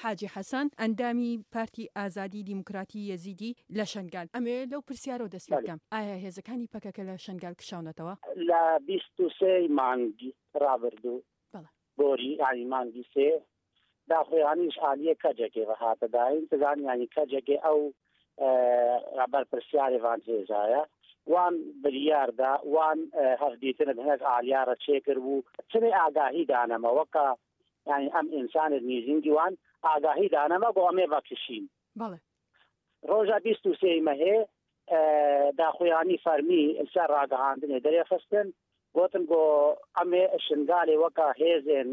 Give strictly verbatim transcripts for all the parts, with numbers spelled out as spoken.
حاجی حەسەن ئەندامی پارتی ئازادی دیموکراتی یەزیدی لە شەنگال. ئەمێ لەو پرسیارەوە دەست پێ بکەم، ئایا هێزەکانی پەکەکە لە شەنگال کشاونەتەوە؟ لە بیست و سێ مانگی ڕابردوو گۆری ینی مانگی سێ داخۆیانیش عالیە کەجێکێ بەهاتە داین تزانی ینی کەجێکێ ئەو بەر پرسیارێوان هێزایە وان بریاردا وان هەفدیتنت هەنێک ئالیارە چێکرد بوو چنێ ئاگاهی دانەمە وەکە ینی ئەم ئینسانت نیزینگی وان ئاگاهی دانەمە بۆ ئەمێ بەکشین ڕۆژە بیست و سێی مەهێ داخۆیانی فەرمی سەر ڕاگەهاندنێ دەرێ خستن گوتن بۆ ئەمێ شنگالێ وەکە هێزێن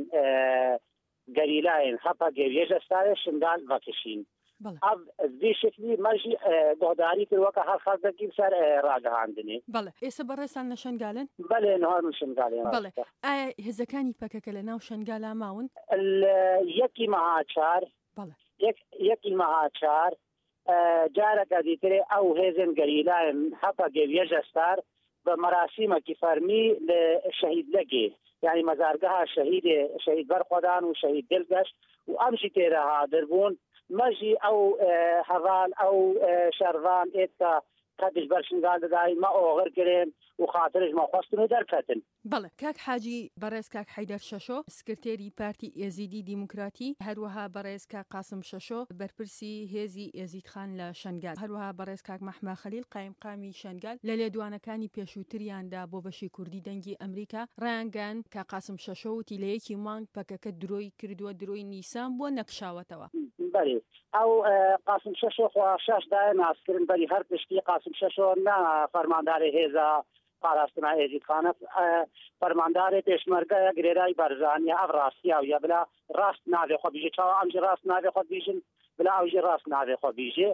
گەریلاین هەپە گەوێژەستایە شنگال بەکشین ئەv vê şeklî me jî guhdarî kir weka her xelkekî ser ragihandinê. Bele êse beresan li Şengalin? Belê nihar min Şengalê. Bele aya hêzekânî pekeke li nav Şengala mawin? Yekî meha çar yekî meha çar careke dîtirê ew hêzên gerîlayên hepa gevêje star bi merasîmekî fermî li şehîdlegê yani mezargeha şehîdê şehîd berxwedan û şehîd dilgeş û em jî tê re hadir bûn مجی او هەڤال ئەو شەروان ئێستا قەدش بەر شنگال دەداین مە ئۆغر کرێن و خاترش مەخواستن و دەرکەتن. بەڵێ کاک حاجی بەڕێز کاک حەیدەر شەشۆ سکرتێری پارتی ئێزیدی دیموکراتی هەروەها بەڕێز کاک قاسم شەشۆ بەرپرسی هێزی ئێزیدخان لە شەنگال هەروەها بەڕێز کاک مەحمە خەلیل قایمقامی شەنگال لە لێدوانەکانی پێشووتریاندا بۆ بەشی کوردی دەنگی ئەمریکا ڕایانگەن کاک قاسم شەشۆ وتی لە یەکی مانگ پەکەکە درۆی کردووە درۆی نیسان بۆ نەکشاوەتەوە. بەێ ئەو قاسم شەشۆ خوا شەشدای ناسکردن بەری هەر پشتی قاسم شەشۆ نا فەرمانداری هێزا پاراستنا ئێزیدخانە فەرماندارێ پێشمەرگەیە گرێرای بەرزانیا ئەو ڕاستیاویە بلا ڕاست ناوێ خۆ بیژێ چاوە ئەمژی ڕاست ناوێ خۆ بیژن بلا ئەوژی ڕاست ناوێ خۆ بیژێ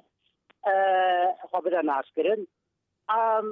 خۆ بدە ناسکردن ئەم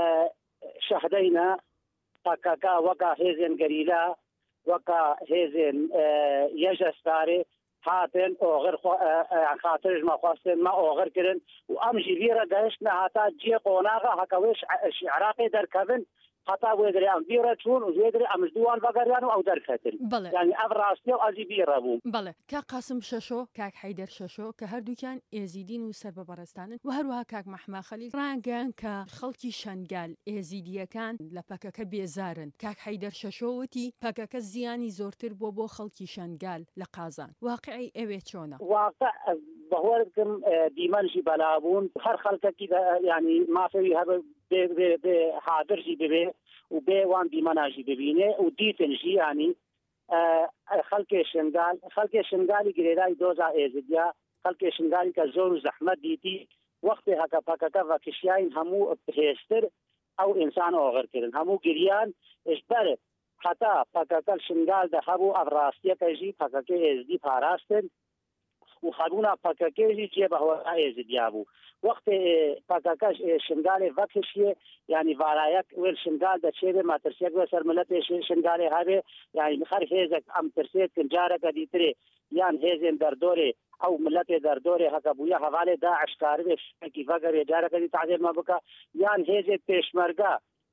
شەهدەینە پەکەکە وەکە هێزێن گەریلا وەکە هێزێن یەژەستارێ هاتن ئۆغر خاترش مەخواستن مە ئۆغر کردن و ئەم ژی ڤیرە گەشتنە هەتا جێ قۆناغا هەکەوێش عراقی دەرکەبن هەتا وێدرێ ئەم ڤیرە چوون و وێدرێ ئەمش دووان بەگەریان و ئەو دەرکەتن ینی ئەv ڕاستیە و ئەزی ڤیرە بوو. بەڵێ کاک قاسم شەشۆ کاک حەیدەر شەشۆ کە هەردووکیان ئێزیدین و سەربەبەرزتانن و هەروەها کاک مەحمە خەلیل ڕایانگەیان کە خەڵکی شەنگال ئێزیدیەکان لە پەکەکە بێزارن. کاک حەیدەر شەشۆ وتی پەکەکە زیانی زۆرتر بۆ بۆ خەڵکی شەنگال لە قازان واقعی ئەوێ چۆنە؟ واقع بەهۆرکم دیمەنژی بەلابوون هەر خەڵکەکی ینی مافەوی هەبە بێ حادرژی ببێ و بێ وان دیمەناژی ببینێ و دیتنژی ینی خەڵکێ شنگال خەڵکێ شنگالی گرێرای دۆزا ئێزدیا خەڵکێ شنگالی کە زۆر و زەحمەت دیتی وەختی هەکە پەکەکە ڤەکشیاین هەموو هێشتر ئەو ئینسان ئۆغرکردن هەموو گریان اشبەر هەتا پەکەکە شنگال دە هەبوو ئەو ڕاستیەکەژی پەکەکە ئێزدی پاراستن و خەبوونا پەکەکەژی جێ بەهۆ ئێزدیا بوو وەختی پەکەکەش شنگالێ ڤەکشیە ینی ڤارایەک وێر شنگال دەچێبێ ماترسیەک بە سەر ملەتێ شنگالێ هەبێ یانی هەر هێزێک ئەم ترسێت جارەکە دیترێ یان هێزێن دەردۆرێ ئەو ملەتێ دەردۆرێ هەکە بووە هەواڵێ داعشکارێ شتێکی ڤەگەرێ جارەکە دی تعدێل مە بکە یان هێزێک پێشمەرگە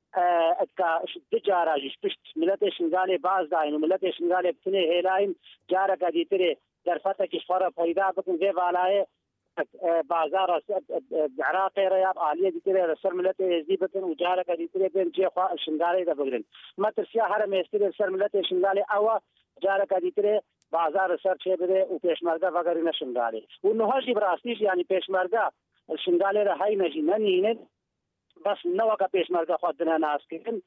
دجاراژیش پشت ملەتێ شنگالێ باز داین و ملەتێ شنگالێ بتنێ هێلاین جارەکە دیترێ دەرفەتێکی فەرە پەیدا بکن vê valایە بازار عراقی را یاب عالیه دیگه سر ملت ازدی بکن و جاره که دیگه بین چه خوا شنگالی دا بگیرن مترسیا هر میستری سر ملت شنگالی اوا جاره که دیگه بازار سر چه بده و پیشمرده وگری نشنگالی و نهاجی براستیش یعنی پیشمرده شنگالی را های نجی ننینن بس نوکا پیشمرده خود دنه ناس کن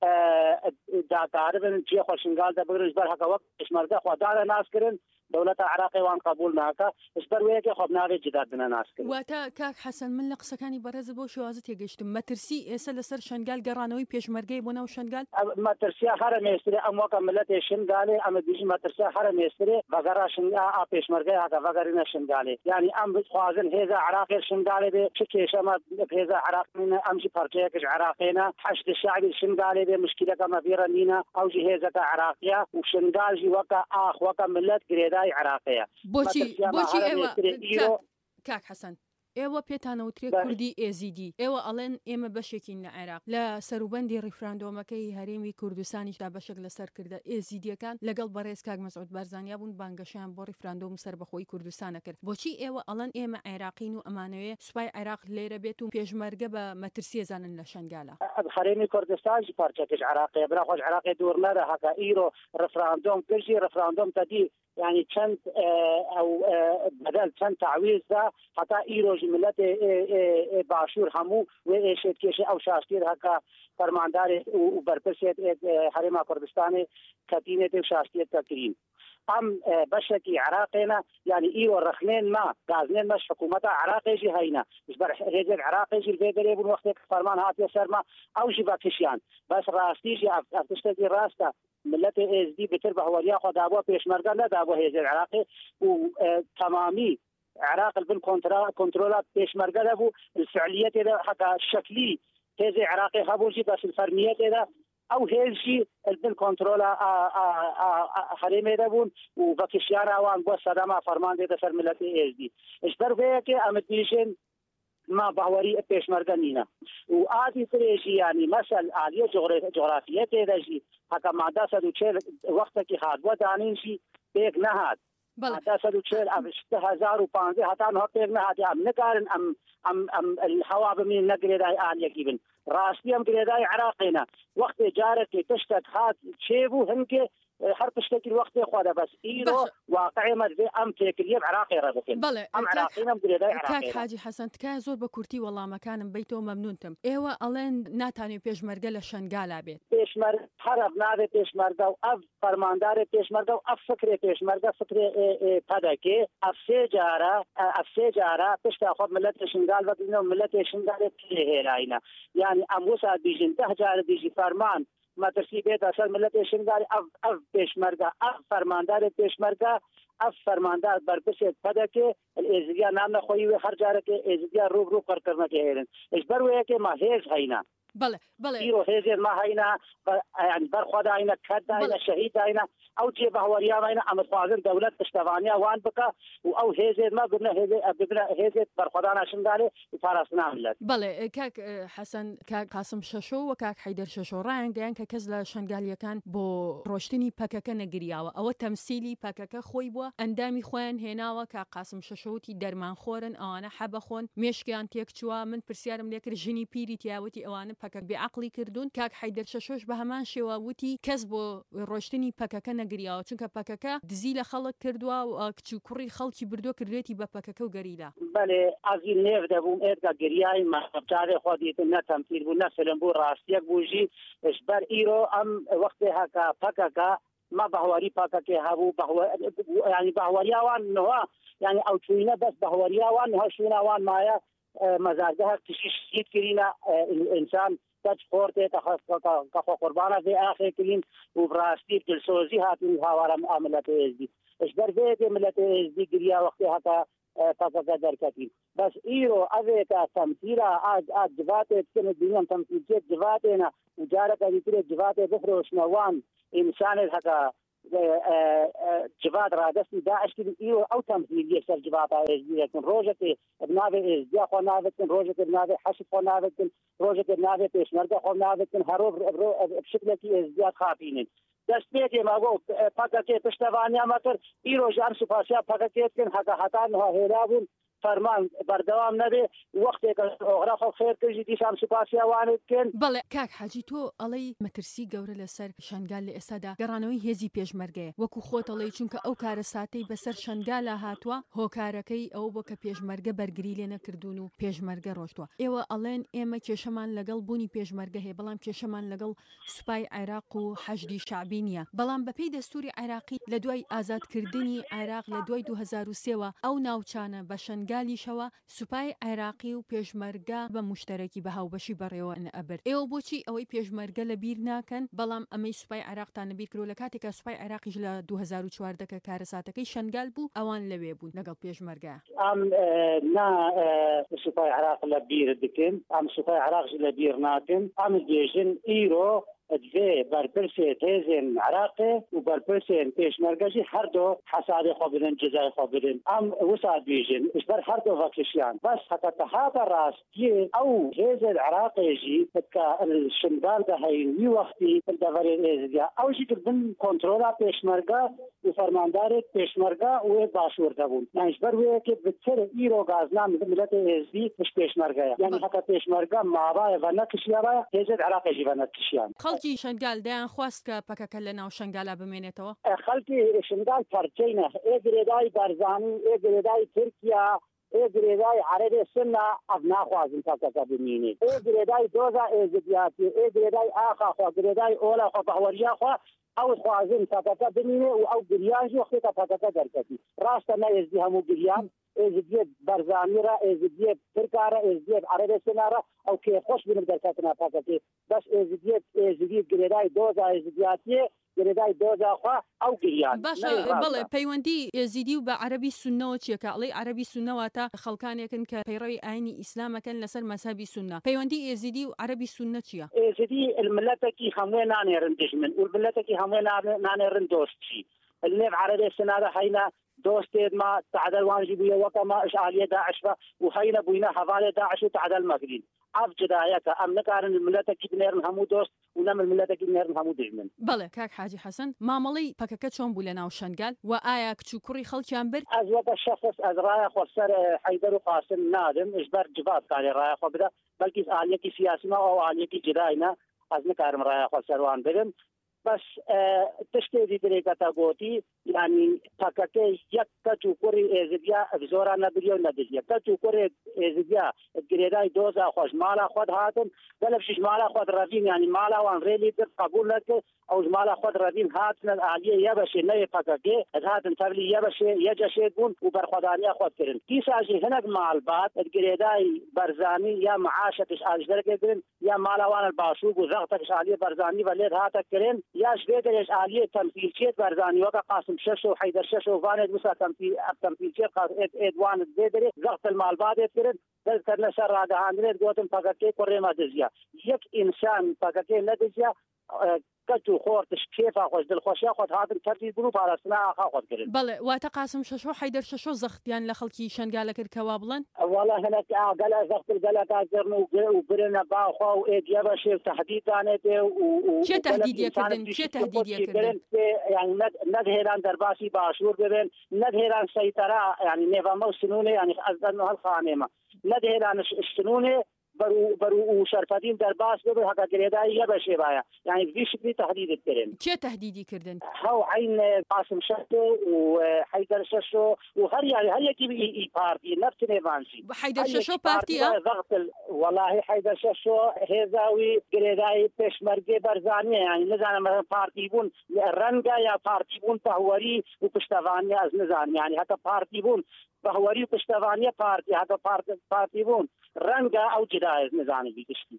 دا تعرفن چه خوا شنگال دا بگیرن بر حقا وقت پیشمرده خود داره ناس کرن دولت عراقی وان قبول ناکە ئەسبەر وەیەکێ خۆ ناوێ جدادنە ناسکرد. واتە کاک حەسەن من لە قسەکانی بەڕێزە بۆ شێوازە تێگەیشتم مەترسی ئێستا لەسەر شەنگال گەڕانەوەی پێشمەرگەی بۆ ناو شەنگال مەترسیا هەرە مێسترێ ئەم وەکە ملەتێ شنگالێ ئەمە دیژی مەترسیا هەرە مێسترێ بەگەڕا شنگا ئا پێشمەرگەی هاکە بەگەڕینە شنگالێ یعنی ئەم بخوازن هێزە عراقی شنگالێ بێ چ کێشەمە هێزە عراقینە ئەمژی پەرچەیەکش عراقینە حەشد شعبی شنگالێ بێ مشکلەکە مەبیرە نینە ئەوژی هێزەکە عراقیە و شنگالژی وەکە ئاخ وەکە ملەت گرێدای عراقیە بۆچی بۆچی ئێوە کاک حەسەن ئێوە پێتانەوترێ کوردی ئێزیدی ئێوە ئەڵێن ئێمە بەشێکین لە عێراق لە سەروبەندی ڕیفراندۆمەکەی هەرێمی کوردستانیشدا بەشێک لەسەر کردە ئێزیدیەکان لەگەڵ بەڕێز کاک مەسعود بارزانیا بوون بانگەشیان بۆ ڕیفراندۆم سەربەخۆیی کوردستانە کرد بۆچی ئێوە ئەڵەن ئێمە عێراقین و ئەمانەوێ سوپای عێراق لێرە بێت و پێشمەرگە بە مەترسیە زانن لە شنگالە هەرێمی کوردستانی پارچەکەش عراقی برا خۆش عراقی دوور نەرە هەکە ئیرۆ ڕفراندۆم کردی ڕفراندۆم تەدی يعني چند او بدل چند تعويض ده حتى ايروج ملت باشور همو و اشت کش او شاشتیر هکا فرماندار و برپرسیت حرم کردستان کتینه و شاشتیر تکریم ام بشكي عراقنا يعني ايرو رخنين ما غازنين مش حكومه عراقي جي هينا مش بر رجل عراقي جي الفيدري بن وقت فرمان هات يسر ما او جي باكشيان بس راستي جي افتشتي راستا ملت از دي بتر بهوريا خو دابو پیشمرگا نه دابو هيز العراقي و تمامي عراق البن كنترولات پیشمرگا دابو الفعليات ده حتى شكلي هيز العراقي خبوجي بس الفرميات ده او هيجي البن كنترولا حريمه دابون و بكشيانا وان بو صدما فرمان ده سر ملت از دي اشبر بيه كي امديشن ما بهوري پیشمرگا نينا و عادي تريشي يعني مثل عاليه جغرافيه ده جي حتى ماده صد و چهل وقت کی خادوه دانین شي پیک نه هات ماده صد و چهل اشته هزار و پانزده حتی نه پیک نه هات ام نکارن ام ام ام الهوا بمين نقريداي آل يكيبن راسي ام قريداي عراقينا وقت جارك تشتك هات شيبو هنك هر تشتكي الوقت خواده بس ايرو واقعي مدفي ام تيكليه عراقي رابطين بله ام عراقينا مقريداي عراقينا كاك حاجي حسن تكا زور بكورتي والله مكان بيتو ممنونتم ايوه الين ناتاني بيشمرگه لشنگالا بيت بيشمر حرب ناوي بيشمرگه و اف فرماندار بيشمرگه و اف فكر بيشمرگه فكر پدكي اف سجاره اف سجاره پشت خود ملت شنگال و ملت شنگال تلهيراينا يعني اموسا بيجن تهجار بيجي فرمان مدرسي بيت اصل ملت شنگال اف اف بيشمرگه اف فرماندار بيشمرگه اف فرماندار برپرسیت پدكي الازديا نام خوي و هر جاره के ازديا روب روب कर करना के हेरन इस बार वो है कि माहेज हैना بله بله ايرو هيزر ما هينا يعني بر خدا هينا كدا هينا شهيد هينا او جي بهوريا هينا ام فاضل دوله اشتوانيا وان بقى او هيزر ما قلنا هيزر قلنا هيزر بر خدا ناشن دالي فارسنا ملت بله كاك حسن كاك قاسم ششو وكاك حيدر ششو راين كان ككزلا شنگاليا كان بو روشتني باكاكا نغرياوا او تمثيلي باكاكا خوي بو اندامي خوان هناوا كاك قاسم ششوتي درمان خورن انا حبخون مشكان تيكچوا من برسيارم ليكر جيني بيري تياوتي اوان پکک بعقلی کردون کاک حیدر ششوش به همان شواوتی کسب و روشتنی پکک نگریاو چونکه پکک دزیل خلق کردوا و کچو کری خلقی بردو کردی با پکک و گریلا بله از این نف دبوم ارگا گریای مختار خودیت نه تمثیل بو نه فیلم بو راستیک بوجی اشبر ایرو ام وقت هکا پکک ما بهواری پکک هبو بهو يعني بهوریاوان نوا يعني او چوینه بس بهوریاوان نوا شوناوان مایا مزاجها تشيد كرينا الانسان تجفورته كخو قربانه في اخر كلين وبراستي تلسوزي هات الهوارا معاملات ازدي اشبر بيت ملت ازدي قريا وقتها تا تفقد دركتي بس ايرو افيكا تمثيلا از از جفاته كن الدنيا تمثيل جفاتنا وجارك هذه جفاته بفروش نوان انسان هكا جواد رادستی داعش کی ایو او تمثیل یه سر جواد ازدی کن روزه بنابه ازدی خو نابه کن روزه بنابه حشد خو نابه کن روزه بنابه پیشمرده خو نابه کن هروب بشکل کی ازدی خافینن دست بیتی ما گو پاکتی پشتوانیا مکر ایرو جان سپاسیا پاکتی کن حتا حتا نه هلابون فرمان بردوام نبي وقتك اغراق خير كجي دي شام سپاسيا وانت كن بله كاك حاجي تو علي مترسي گور لسر شنگال لاسدا گرانوي هزي پيشمرگه وكو خوت علي چونك او كار ساتي بسر شنگال هاتوا هو كاركي او بك پيشمرگه برگري لنا كردونو پيشمرگه روشتوا ايوا الين ايما چشمان لگل بوني پيشمرگه هي بلام چشمان لگل سپاي عراق و حشدي شعبينيا بلام بپي دستوري عراقي لدوي آزاد كردني عراق لدوي دو هزار و سه او ناوچانه بشنگ گالی شوا سوپای عراقی و پیشمرگه به مشترکی به هاو بشی بڕێوە ئەبەر ئێوە بۆچی ئەوەی پێشمەرگە لە بیر ناکەن بەڵام ئەمەی سوپای عراقتان لە بیر کرۆ لە کاتێکە سوپای عراقیش لە دو هزار و چواردە کە کارەساتەکەی شەنگال بوو ئەوان لەوێ بوون لەگەڵ پێشمەرگە ئەم نا سوپای عراق لە بیر دکن ئەم سوپای عراقش لە بیر ناکەن ئەم دێژن ئیرۆ دوێ بەرپرسێ هێزên عراقê û بەرپرسên pêşmergejî her do hesabê xwe bidin cezayê xwe bidin em wisa dibêjin ji ber her do vekişiyan bes heta tehata rastiyê ew hêzên Iraqê jî ka şindan de heyin wî wextî deverên êzidiya ew jî bin kontrola pêşmerga û fermandarê pêşmerga û wê başûr debûn yani ji ber wêyekê bi tir îro gazna miletê êzidî ji pêşmergeya yani heta pêşmerga mavayê ve nekişiya hêzên Iraqê jî ve nekişiyan خەڵکی شنگال دەیان خواست کە پەکەکە لە ناو شنگالا بمێنێتەوە خەڵکی شنگال پەرچەینە ئێ گرێدای بەرزانی ئێ گرێدای تورکیا ئێ گرێدای عەرەبێ سنە ئەف ناخوازن پەکەکە بمێنێت ئێ گرێدای دۆزا ئێزدیاتی ئێ گرێدای ئاخاخوا گرێدای ئۆلاخوا بەهوەریاخوا ئەو خوازن پەکەکە بمێنێ و ئەو گریانژی وەختێکە پەکەکە دەرکەتی ڕاستە نەئێزدی هەموو گریان êzidiyê berzanî re êzidiyê Tirka re êzidiyê Erebê Sina re ew kêxweş bûn derketina paketê bes êzidiyê êzidî girêdayê doza êzidiyatiyê girêdayê doza xwe ew giriyan باشە بەڵێ پەیوەندی ێزیدی و بە عەرەبی سوننەوە چیەکە ئەڵێ عەرەبی سوننەواتە خەڵکانێکن کە پەیڕەوی ئاینی ئیسلامەکەن لەسەر مەذهەبی سوننە پەیوەندی ێزیدی و عەرەبی سوننە چییە؟ ێزیدی ملەتێکی هەمووی نانێرن دژمن و ملەتێکی هەمووی نانێرن دۆستچی لێv عەرەبێ سنا re heyne dostên me tehdel wan jî bûye weke me işaliyê Daeş ve û heyne bûyne hevalê Daeş û tehdel me kirîn ev cidayete em nikarin miletekî binêrin hemû dost û ne min miletekî binêrin hemû dijmin بەڵێ کاک حاجی حەسەن مامەڵەی پەکەکە چۆن بوو لە ناو شنگال و ئایا کچ و کوڕی خەڵکیان برد ez weke şexs ez raya xwe ser Heyder û Qasim nadim ji ber civat karê raya xwe bide belkî aliyekî siyasî me ew aliyekî cidayî ne ez nikarim raya xwe ser wan bidim بس تشتێ دیدرێکەتە گوتی یعنی پەکەکە یەک کەچ و کوڕی ئێزدیا زۆرا نەبریە و نەدیە کەچ و کوڕێ ئێزدیا گرێدای دۆزا خۆش مالا خۆت هاتن بەلەفشیش مالا خۆت ڕەڤین ینی مالاوان ڕێلی در قبول نەکرد ئەو مالا خۆت ڕەڤین هاتنە ئالیە یە بەشێ نەوێ پەکەکێ ئەت هاتن تەبلی یە بەشێ یە جەشێت بوون و بەرخۆدانیا خۆت کردن دیساژی هەنێک مالبات گرێدای بەرزانی یا معاشەتش ئاژدەرەکەکردن یا مالاوانە باشوو و زەغتەکش ئالیە بەرزانی بە لێت هاتە کردن یا شوێدەش ئالیە تەمثیلچێت بەرزانی وەکە قاسم شەش و حەیدەر شەش و وانێت وسا تەمثیلچێت ئێدوانت دێ دەرێ زەغتل مالباتێت کرد دەستکردنە سەر ڕادەهاندنێت گوتم پەکەکەی کوڕێمە دزیە یەک ئینسان پەکەکەی نەدزیە کەچ و خۆرتش کێفا خۆش دڵخۆشیە خۆت هاتن کەتی بوو پاراستنا ئاخا خۆت کردن بەڵێ واتە قاسم شەش و حەیدەر شەش و زەختیان لە خەڵکی شنگالە کرد کەوا بڵێن وەڵا هەنێک گەلە زەختل گەلەکاتکردن و برنە باخوا و ئێدیە بەشێ تەهدیدانێتێ و چێ تەهدیدیەکردن چێ تەهدیدیەکردن یعنی نەدهێران دەرباسی باشوور ببێن نەدهێران سەیتەرا یعنی نێڤەمە و سنوونێ یعنی ئەزدەن هەڵخانێمە نەدهێران شتنوونێ برو برو شرفدین در باس ببر حقا گریدای یه بشه بایا یعنی وی شکلی تهدید کردن چه تهدیدی کردن هاو عین قاسم شش و حیدر شش و هر یعنی هر یکی ای پارتی نفس نوانسی حیدر شش پارتی ضغط والله حیدر شش هزاوی گریدای پشمرگه برزانی یعنی نزانم پارتی بون رنگا یا پارتی بون پهوری و پشتوانی از نزان یعنی حتی پارتی بون بەهوەری و پشتەوانیە پارتی هەتا پارتی بوون ڕەنگە ئەو جدای نزانێت بیگشتی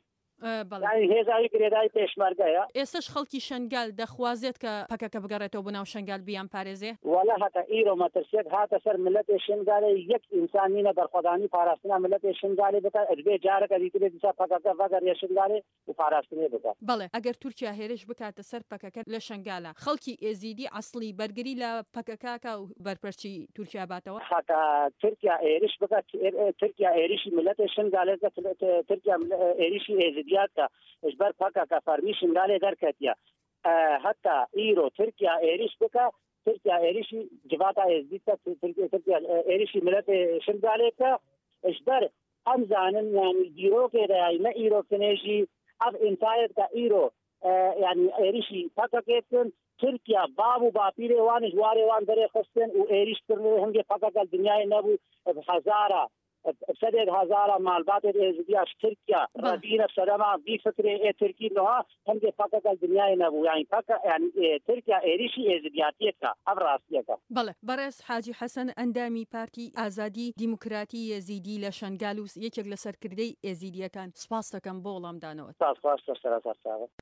هێزاوی گرێدای پێشمەرگەیە ئێستش خەڵکی شنگال دەخوازێت کە پەکەکە بگەڕێتەوە بناو شنگال بیان پارێزێ وەلا هەتا ئیرۆ مەترسێت هاتە سەر ملەتێ شنگالێ یەک ئینسانینە بەرخۆدانی پاراستنا ملەتێ شنگالێ بکات ئەدبێ جارێکە دیترێت دیسا پەکەکە ڤەگەڕێ شنگالێ و پاراستنێ بکات بەڵێ ئەگەر تورکیا هێرش بکاتە سەر پەکەکە لە شنگالە خەڵکی ئێزیدی عەسڵی بەرگری لە پەکەکەکە و بەرپەرچی تورکیا باتەوە هەتا تورکیا ئێرش بکات تورکیا ئێریشی ملەتێ شنگالێ تورکیا ئێریشی ئێزیدی که اجبار پاکا که فرمی شنگاله در کتیا حتی ایرو ترکیه ایریش بکا ترکیه ایریشی جواتا ازدیتا ترکیه ترکیه ایریشی ملت شنگاله که اجبار هم زانن یعنی دیرو که رای نه ایرو کنیجی اب انتایت که ایرو یعنی ایریشی پاکا کتن ترکیه بابو باپیره وان جواره وان دره خستن و ایریش کرنه هم که پاکا که دنیای نبو هزاره بسدد هزارة مالبات الإزدياش تركيا ردينا بسلامة بفكرة تركي لها هم دي فقط الدنيا نبو يعني فقط يعني تركيا إيريشي إزدياتيتها أبراسيتها بله برس حاجي حسن أندامي بارتي آزادي ديمقراطي يزيدي لشنغالوس يكيك لسر كردي إزديا كان سپاس تكن بولام دانوت سپاس سپاس